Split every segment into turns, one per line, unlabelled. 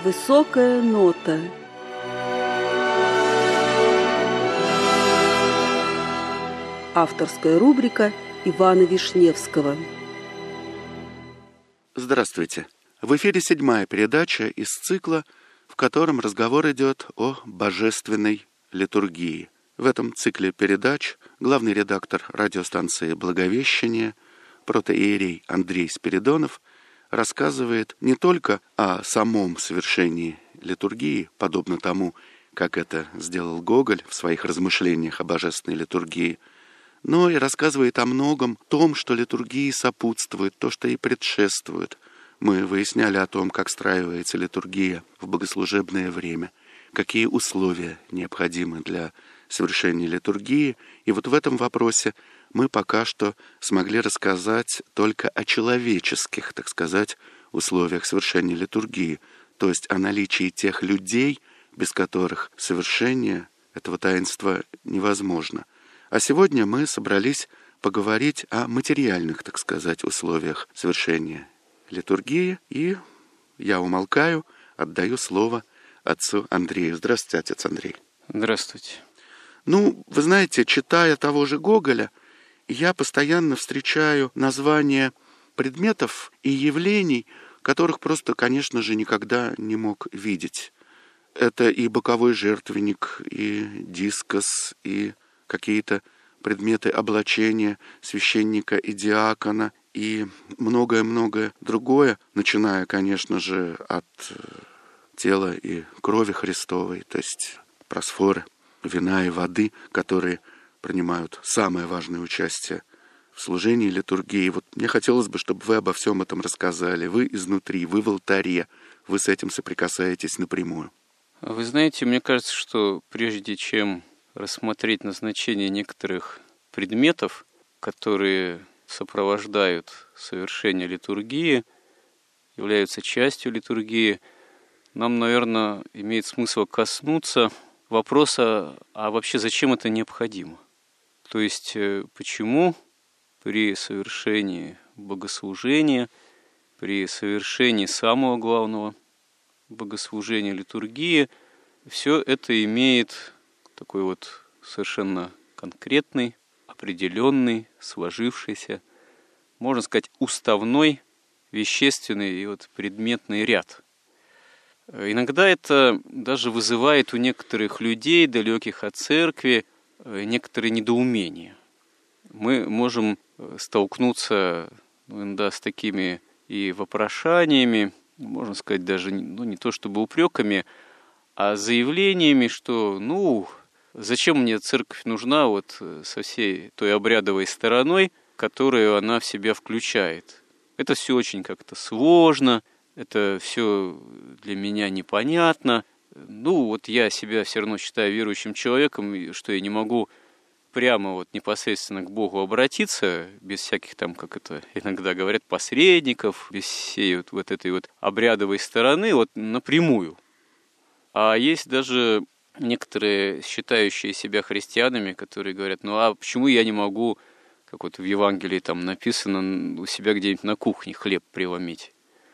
Высокая нота. Авторская рубрика Ивана Вишневского.
Здравствуйте. В эфире 7-я передача из цикла, в котором разговор идет о божественной литургии. В этом цикле передач главный редактор радиостанции «Благовещение» протоиерей Андрей Спиридонов рассказывает не только о самом совершении литургии, подобно тому, как это сделал Гоголь в своих размышлениях о божественной литургии, но и рассказывает о многом том, что литургии сопутствует, то, что ей предшествует. Мы выясняли о том, как встраивается литургия в богослужебное время, какие условия необходимы для совершения литургии. И вот в этом вопросе мы пока что смогли рассказать только о человеческих, так сказать, условиях совершения литургии, то есть о наличии тех людей, без которых совершение этого таинства невозможно. А сегодня мы собрались поговорить о материальных, так сказать, условиях совершения литургии, и я умолкаю, отдаю слово отцу Андрею. Здравствуйте, отец Андрей.
Здравствуйте.
Вы знаете, читая того же Гоголя, я постоянно встречаю названия предметов и явлений, которых просто, конечно же, никогда не мог видеть. Это и боковой жертвенник, и дискос, и какие-то предметы облачения священника и диакона, и многое-многое другое, начиная, конечно же, от тела и крови Христовой, то есть просфоры, вина и воды, которые принимают самое важное участие в служении литургии. Вот мне хотелось бы, чтобы вы обо всем этом рассказали. Вы изнутри, вы в алтаре, вы с этим соприкасаетесь напрямую.
Вы знаете, мне кажется, что прежде чем рассмотреть назначение некоторых предметов, которые сопровождают совершение литургии, являются частью литургии, нам, наверное, имеет смысл коснуться вопроса, а вообще зачем это необходимо? То есть, почему при совершении богослужения, при совершении самого главного богослужения литургии, все это имеет такой вот совершенно конкретный, определенный, сложившийся, можно сказать, уставной, вещественный и вот предметный ряд. Иногда это даже вызывает у некоторых людей, далеких от церкви, некоторые недоумения. Мы можем столкнуться иногда с такими и вопрошаниями, можно сказать, даже не то чтобы упреками, а заявлениями, что, зачем мне церковь нужна вот со всей той обрядовой стороной, которую она в себя включает. Это все очень как-то сложно, это все для меня непонятно. Я себя все равно считаю верующим человеком, что я не могу прямо вот непосредственно к Богу обратиться, без всяких там, как это иногда говорят, посредников, без всей вот этой вот обрядовой стороны, вот напрямую. А есть даже некоторые, считающие себя христианами, которые говорят, а почему я не могу, как вот в Евангелии там написано, у себя где-нибудь на кухне хлеб преломить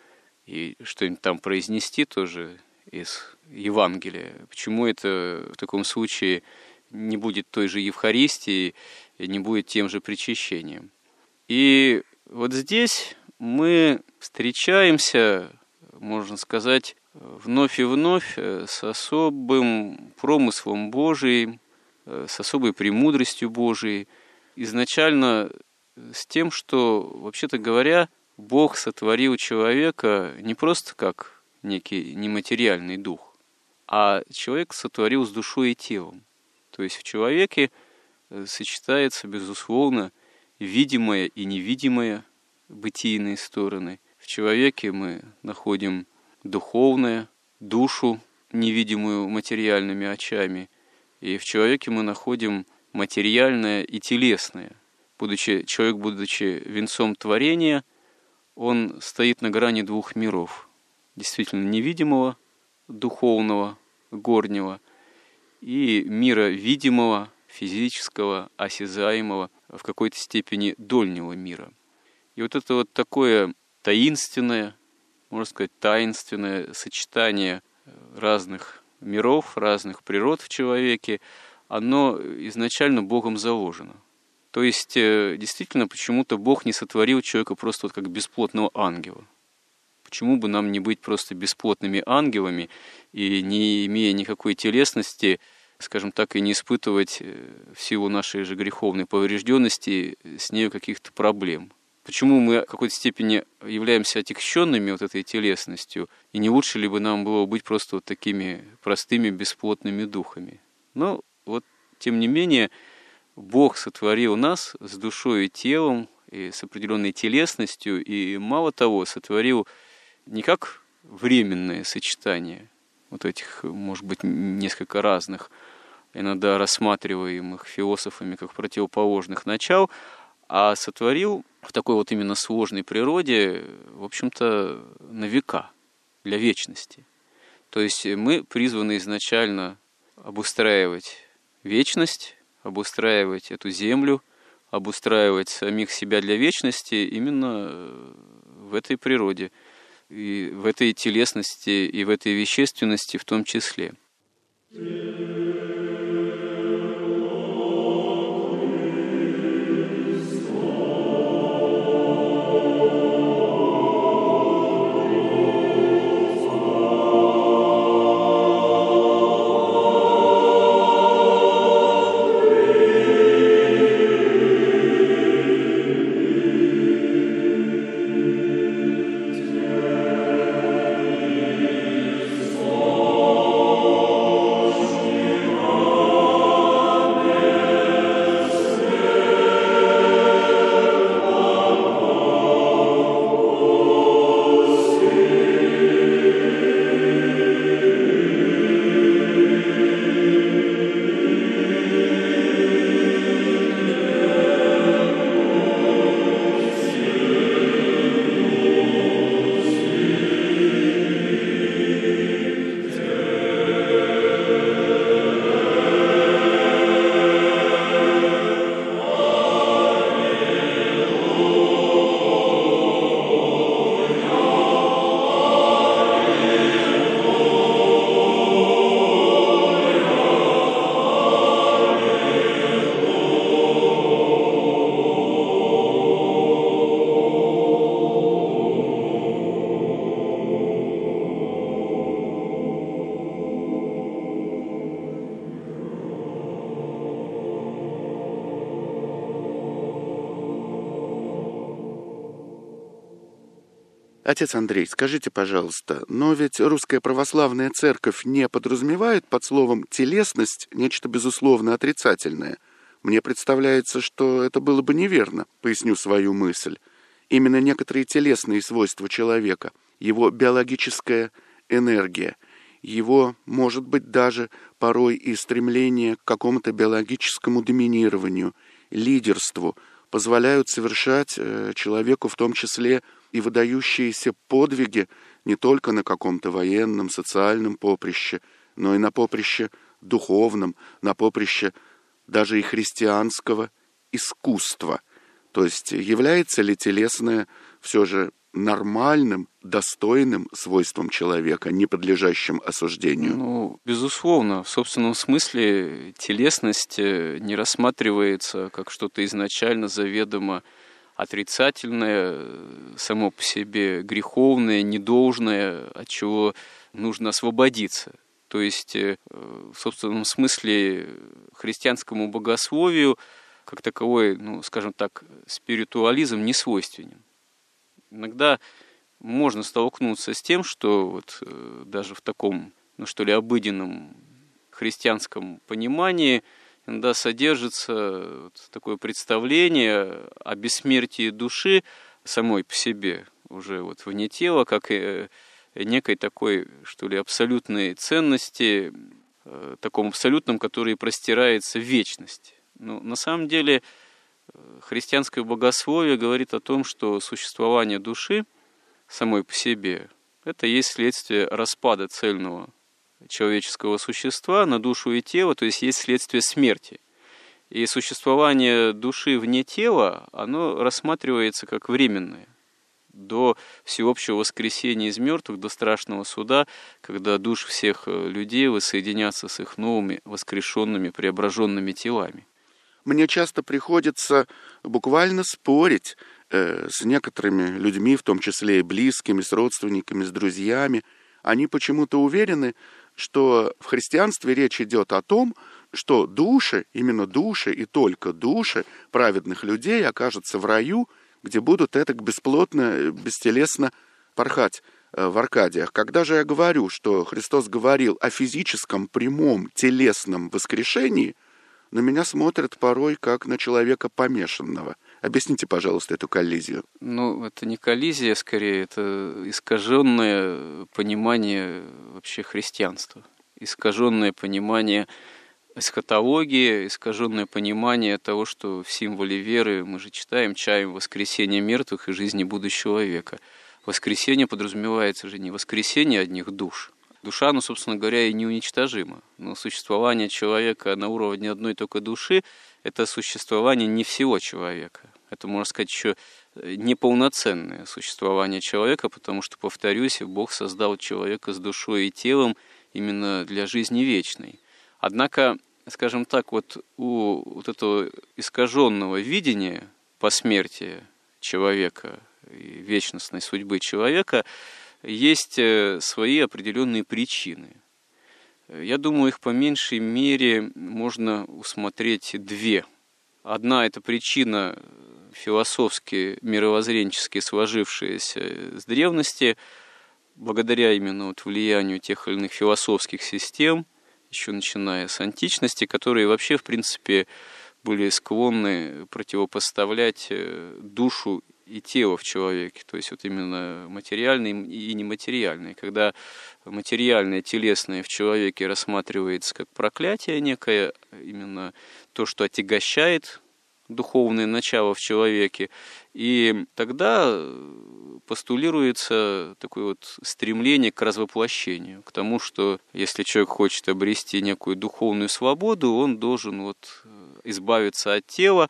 и что-нибудь там произнести тоже из Евангелия? Почему это в таком случае не будет той же Евхаристии и не будет тем же причащением? И вот здесь мы встречаемся, можно сказать, вновь и вновь с особым промыслом Божиим, с особой премудростью Божией, изначально с тем, что, вообще-то говоря, Бог сотворил человека не просто как некий нематериальный дух, а человек сотворил с душой и телом. То есть в человеке сочетается, безусловно, видимое и невидимое бытийные стороны. В человеке мы находим духовное, душу, невидимую материальными очами, и в человеке мы находим материальное и телесное. Человек, будучи венцом творения, он стоит на грани двух миров. Действительно невидимого, духовного, горнего, и мира видимого, физического, осязаемого, в какой-то степени дольнего мира. И вот это вот такое таинственное, можно сказать, таинственное сочетание разных миров, разных природ в человеке, оно изначально Богом заложено. То есть, действительно, почему-то Бог не сотворил человека просто вот как бесплотного ангела. Почему бы нам не быть просто бесплотными ангелами и, не имея никакой телесности, скажем так, и не испытывать в силу нашей же греховной поврежденности с нею каких-то проблем? Почему мы в какой-то степени являемся отягченными вот этой телесностью, и не лучше ли бы нам было быть просто вот такими простыми бесплотными духами? Но вот, тем не менее, Бог сотворил нас с душой и телом, и с определенной телесностью, и мало того, сотворил не как временное сочетание вот этих, может быть, несколько разных, иногда рассматриваемых философами как противоположных начал, а сотворил в такой вот именно сложной природе, в общем-то, на века, для вечности. То есть мы призваны изначально обустраивать вечность, обустраивать эту землю, обустраивать самих себя для вечности именно в этой природе, и в этой телесности, и в этой вещественности в том числе.
Отец Андрей, скажите, пожалуйста, но ведь русская православная церковь не подразумевает под словом «телесность» нечто безусловно отрицательное? Мне представляется, что это было бы неверно. Поясню свою мысль. Именно некоторые телесные свойства человека, его биологическая энергия, его, может быть, даже порой и стремление к какому-то биологическому доминированию, лидерству, позволяют совершать человеку в том числе и выдающиеся подвиги не только на каком-то военном, социальном поприще, но и на поприще духовном, на поприще даже и христианского искусства. То есть является ли телесное все же нормальным, достойным свойством человека, не подлежащим осуждению?
Ну, безусловно, в собственном смысле телесность не рассматривается как что-то изначально заведомо отрицательное, само по себе греховное, недолжное, от чего нужно освободиться. То есть, в собственном смысле, христианскому богословию, как таковой, ну, скажем так, спиритуализм не свойственен. Иногда можно столкнуться с тем, что вот даже в таком, ну что ли, обыденном христианском понимании иногда содержится вот такое представление о бессмертии души самой по себе, уже вот вне тела, как и некой такой, что ли, абсолютной ценности, таком абсолютном, который простирается в вечность. Но на самом деле христианское богословие говорит о том, что существование души самой по себе – это есть следствие распада цельного человеческого существа на душу и тело, то есть есть следствие смерти. И существование души вне тела, оно рассматривается как временное. до всеобщего воскресения из мертвых, до страшного суда, когда души всех людей воссоединятся с их новыми воскрешенными, преображенными телами.
Мне часто приходится буквально спорить с некоторыми людьми, в том числе и близкими, с родственниками, с друзьями. Они почему-то уверены, что в христианстве речь идет о том, что души, именно души и только души праведных людей окажутся в раю, где будут этак бесплотно, бестелесно порхать в Аркадиях. Когда же я говорю, что Христос говорил о физическом, прямом, телесном воскрешении, на меня смотрят порой как на человека помешанного. Объясните, пожалуйста, эту коллизию.
Это не коллизия, скорее, это искаженное понимание вообще христианства, искаженное понимание эсхатологии, искаженное понимание того, что в символе веры мы же чаем воскресение мертвых и жизни будущего века. Воскресение подразумевается же не воскресение одних душ. Душа, собственно говоря, и неуничтожима. Но существование человека на уровне одной только души – это существование не всего человека. Это, можно сказать, еще неполноценное существование человека, потому что, повторюсь, Бог создал человека с душой и телом именно для жизни вечной. Однако, скажем так, у этого искаженного видения посмертия человека и вечностной судьбы человека есть свои определенные причины. Я думаю, их по меньшей мере можно усмотреть две. Одна – это причина философски, мировоззренчески сложившаяся с древности, благодаря именно влиянию тех или иных философских систем, еще начиная с античности, которые вообще, в принципе, были склонны противопоставлять душу и тело в человеке, то есть именно материальное и нематериальное. Когда материальное, телесное в человеке рассматривается как проклятие некое, именно то, что отягощает духовное начало в человеке, и тогда постулируется такое стремление к развоплощению, к тому, что если человек хочет обрести некую духовную свободу, он должен избавиться от тела.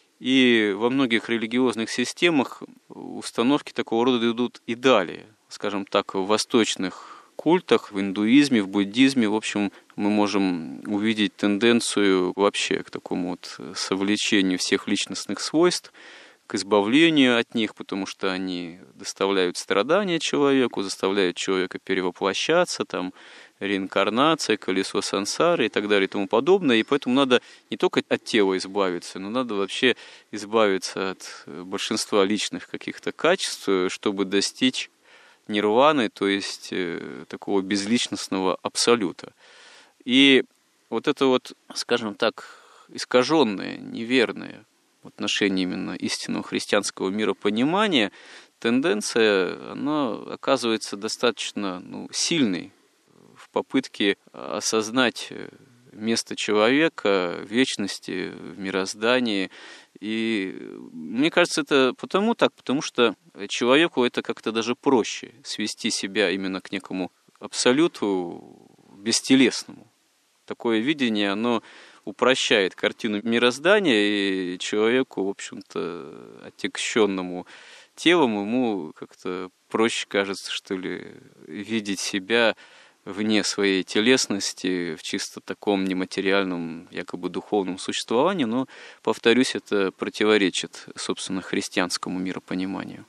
И во многих религиозных системах установки такого рода идут и далее. Скажем так, в восточных культах, в индуизме, в буддизме, в общем, мы можем увидеть тенденцию вообще к такому совлечению всех личностных свойств, к избавлению от них, потому что они доставляют страдания человеку, заставляют человека перевоплощаться, реинкарнация, колесо сансары и так далее и тому подобное. И поэтому надо не только от тела избавиться, но надо вообще избавиться от большинства личных каких-то качеств, чтобы достичь нирваны, то есть такого безличностного абсолюта. И это скажем так, искаженное, неверное в отношении именно истинного христианского миропонимания тенденция, она оказывается достаточно сильной в попытке осознать место человека в вечности, в мироздании. И мне кажется, это потому что человеку это как-то даже проще свести себя именно к некому абсолюту бестелесному. Такое видение, оно упрощает картину мироздания, и человеку, в общем-то, отягощенному телом, ему как-то проще кажется, что ли, видеть себя вне своей телесности, в чисто таком нематериальном, якобы духовном существовании, но, повторюсь, это противоречит, собственно, христианскому миропониманию.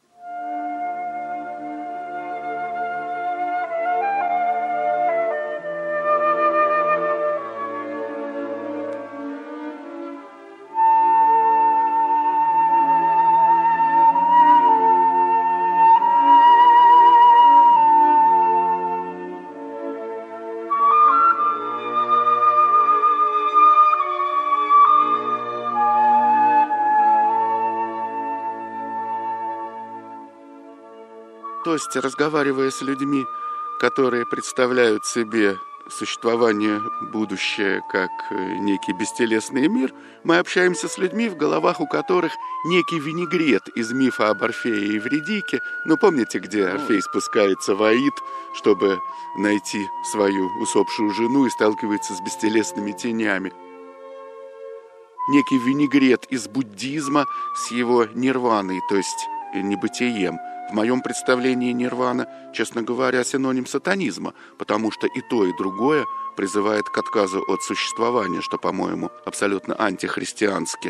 То есть, разговаривая с людьми, которые представляют себе существование будущее как некий бестелесный мир, мы общаемся с людьми, в головах у которых некий винегрет из мифа об Орфее и Евридике. Помните, где Орфей спускается в Аид, чтобы найти свою усопшую жену, и сталкивается с бестелесными тенями? Некий винегрет из буддизма с его нирваной, то есть небытием. В моем представлении нирвана, честно говоря, синоним сатанизма, потому что и то, и другое призывает к отказу от существования, что, по-моему, абсолютно антихристиански.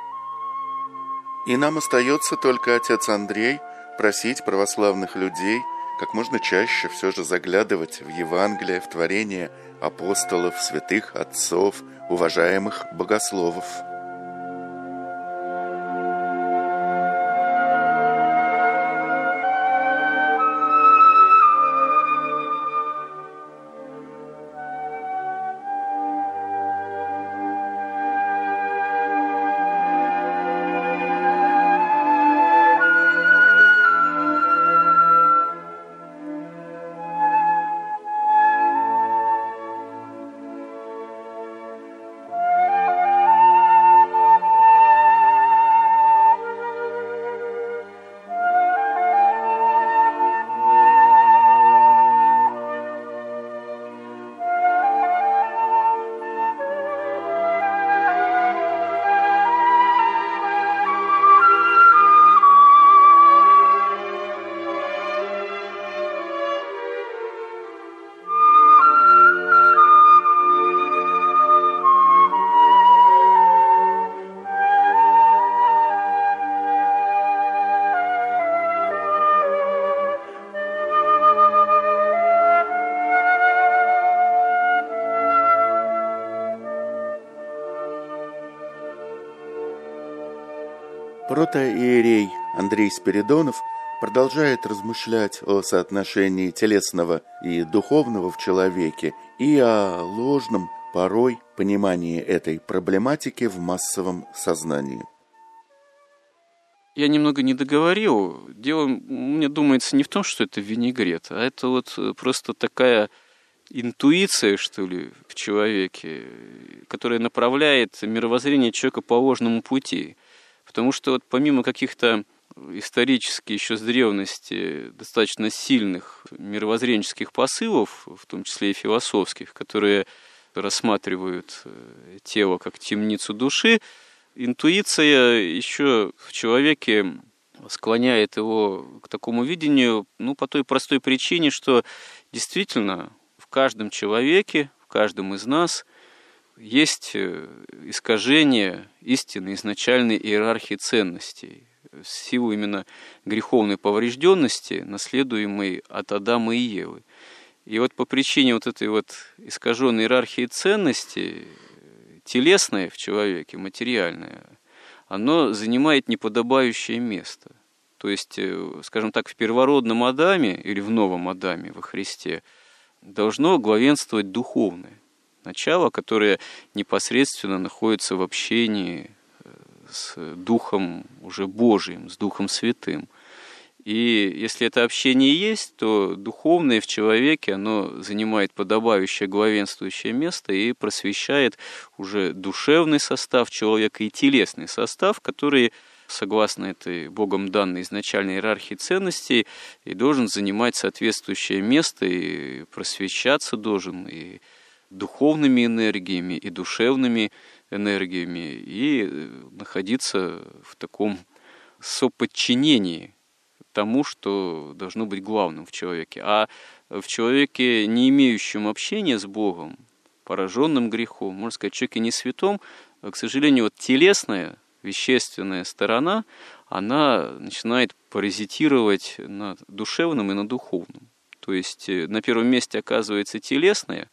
И нам остается только, отец Андрей, просить православных людей как можно чаще все же заглядывать в Евангелие, в творение апостолов, святых отцов, уважаемых богословов. Протоиерей Андрей Спиридонов продолжает размышлять о соотношении телесного и духовного в человеке и о ложном, порой, понимании этой проблематики в массовом сознании.
Я немного не договорил. Дело, мне думается, не в том, что это винегрет, а это вот просто такая интуиция, что ли, в человеке, которая направляет мировоззрение человека по ложному пути. Потому что вот помимо каких-то исторически еще с древности достаточно сильных мировоззренческих посылов, в том числе и философских, которые рассматривают тело как темницу души, интуиция еще в человеке склоняет его к такому видению, по той простой причине, что действительно в каждом человеке, в каждом из нас есть искажение истины изначальной иерархии ценностей, в силу именно греховной поврежденности, наследуемой от Адама и Евы. И вот по причине вот этой вот искаженной иерархии ценностей, телесное в человеке, материальное, оно занимает неподобающее место. То есть, скажем так, в первородном Адаме или в новом Адаме во Христе должно главенствовать духовное начало, которое непосредственно находится в общении с Духом уже Божиим, с Духом Святым. И если это общение есть, то духовное в человеке, оно занимает подобающее главенствующее место и просвещает уже душевный состав человека и телесный состав, который, согласно этой Богом данной изначальной иерархии ценностей, и должен занимать соответствующее место, и просвещаться должен и духовными энергиями, и душевными энергиями, и находиться в таком соподчинении тому, что должно быть главным в человеке. А в человеке, не имеющем общения с Богом, пораженным грехом, можно сказать, человеке не святом, к сожалению, вот телесная, вещественная сторона, она начинает паразитировать на душевном и на духовном. То есть на первом месте оказывается телесное,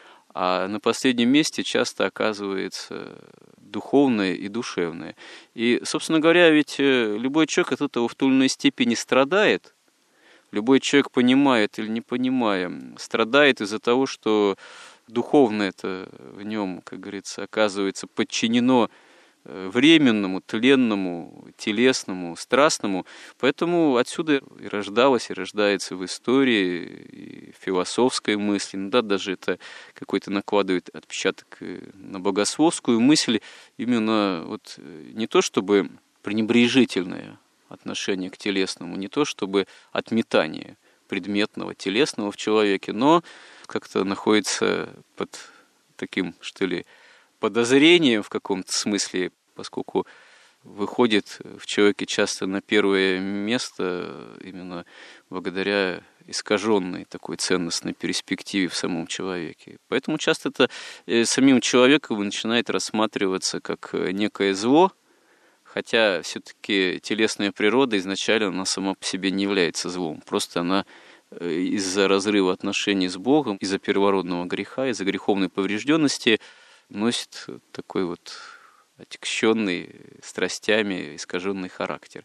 а на последнем месте часто оказывается духовное и душевное. И, собственно говоря, ведь любой человек от этого в той или иной степени страдает. Любой человек, понимает или не понимая, страдает из-за того, что духовное это в нем, как говорится, оказывается подчинено временному, тленному, телесному, страстному. Поэтому отсюда и рождалось, и рождается в истории, и в философской мысли. Даже это какой-то накладывает отпечаток на богословскую мысль. Именно вот не то чтобы пренебрежительное отношение к телесному, не то чтобы отметание предметного, телесного в человеке, но как-то находится под таким, что ли, подозрением в каком-то смысле, поскольку выходит в человеке часто на первое место именно благодаря искаженной такой ценностной перспективе в самом человеке. Поэтому часто это самим человеком начинает рассматриваться как некое зло, хотя все-таки телесная природа изначально она сама по себе не является злом. Просто она из-за разрыва отношений с Богом, из-за первородного греха, из-за греховной поврежденности носит такой вот отягченный страстями искаженный характер.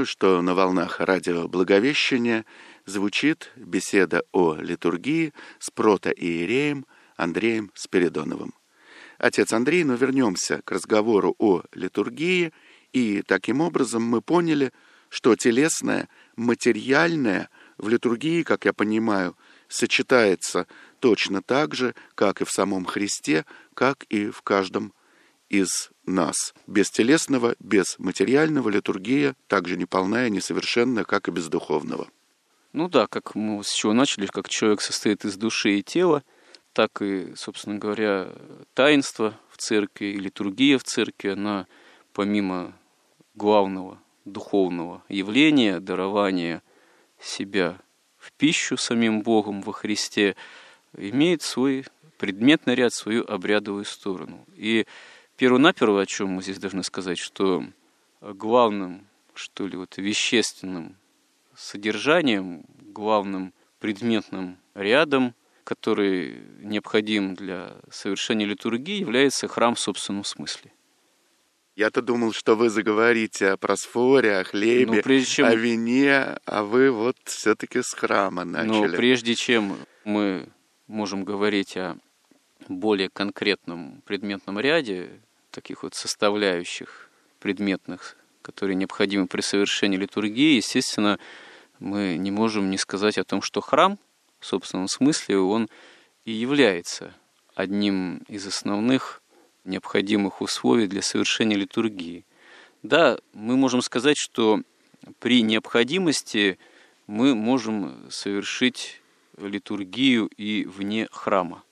Напоминаю, что на волнах радио Благовещения звучит беседа о литургии с протоиереем Андреем Спиридоновым. Отец Андрей, но вернемся к разговору о литургии, и таким образом мы поняли, что телесное, материальное в литургии, как я понимаю, сочетается точно так же, как и в самом Христе, как и в каждом из нас. Без телесного, без материального литургия так же неполна и несовершенна, как и без духовного.
Ну да, как мы с чего начали, как человек состоит из души и тела, так и, собственно говоря, таинство в церкви и литургия в церкви, она помимо главного духовного явления, дарования себя в пищу самим Богом во Христе, имеет свой предметный ряд, свою обрядовую сторону. И первонаперво, о чем мы здесь должны сказать, что главным, что ли, вещественным содержанием, главным предметным рядом, который необходим для совершения литургии, является храм в собственном смысле.
Я-то думал, что вы заговорите о просфоре, о хлебе, о вине, а вы все-таки с храма начали.
Но прежде чем мы можем говорить о более конкретном предметном ряде, таких составляющих предметных, которые необходимы при совершении литургии, естественно, мы не можем не сказать о том, что храм, в собственном смысле, он и является одним из основных необходимых условий для совершения литургии. Да, мы можем сказать, что при необходимости мы можем совершить литургию и вне храма.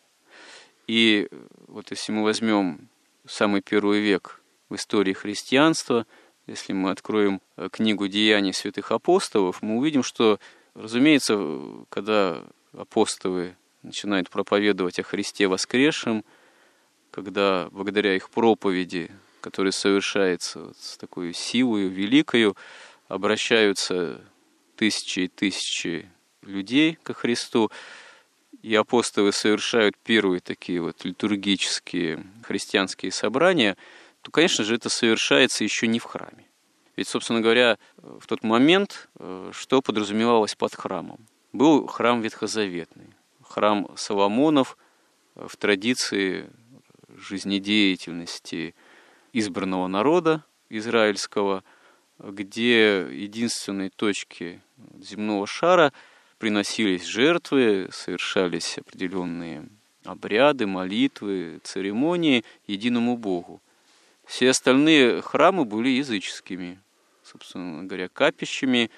И если мы возьмем самый первый век в истории христианства, если мы откроем книгу «Деяний святых апостолов», мы увидим, что, разумеется, когда апостолы начинают проповедовать о Христе воскресшем, когда благодаря их проповеди, которая совершается с такой силой великою, обращаются тысячи и тысячи людей ко Христу, и апостолы совершают первые такие литургические христианские собрания, то, конечно же, это совершается еще не в храме. Ведь, собственно говоря, в тот момент, что подразумевалось под храмом? Был храм ветхозаветный, храм Соломонов в традиции жизнедеятельности избранного народа израильского, где единственной точке земного шара приносились жертвы, совершались определенные обряды, молитвы, церемонии единому Богу. Все остальные храмы были языческими, собственно говоря, капищами,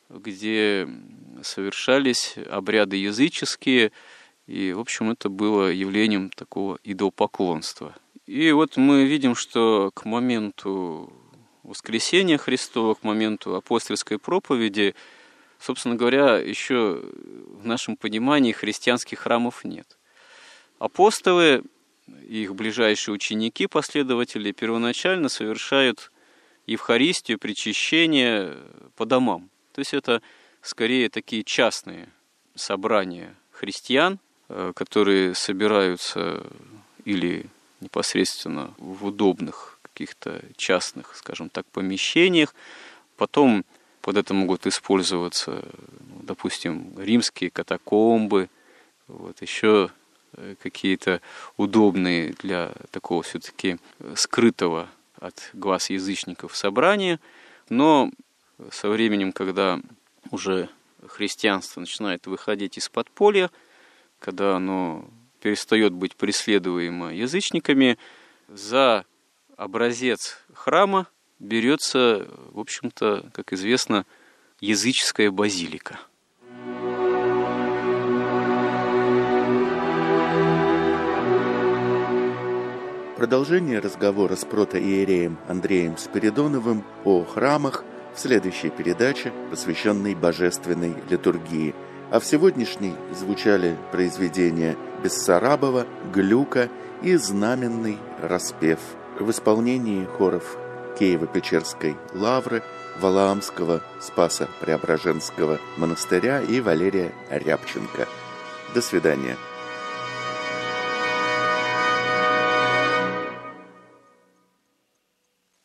где совершались обряды языческие, и, в общем, это было явлением такого идолопоклонства. И мы видим, что к моменту воскресения Христова, к моменту апостольской проповеди, собственно говоря, еще в нашем понимании христианских храмов нет. Апостолы и их ближайшие ученики, последователи, первоначально совершают Евхаристию, причащение по домам. То есть это скорее такие частные собрания христиан, которые собираются или непосредственно в удобных каких-то частных, скажем так, помещениях. Потом под это могут использоваться, допустим, римские катакомбы, еще какие-то удобные для такого все-таки скрытого от глаз язычников собрания. Но со временем, когда уже христианство начинает выходить из подполья, когда оно перестает быть преследуемо язычниками, за образец храма берется, в общем-то, как известно, языческая базилика.
Продолжение разговора с протоиереем Андреем Спиридоновым о храмах в следующей передаче, посвященной божественной литургии. А в сегодняшней звучали произведения Бессарабова, Глюка и знаменный распев в исполнении хоров Киево-Печерской лавры, Валаамского Спаса-Преображенского монастыря и Валерия Рябченко. До свидания.